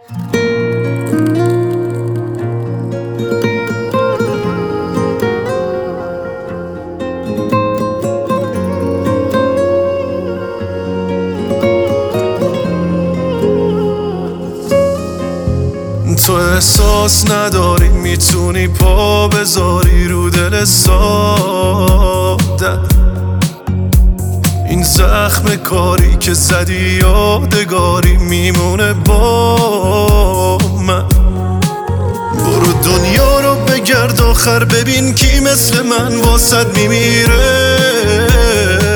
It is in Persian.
تو احساس نداری میتونی پا بذاری رو دل ساده، این زخم کاری که زدی یادگاری میمونه با من. برو دنیا رو بگرد آخر ببین کی مثل من واسد میمیره.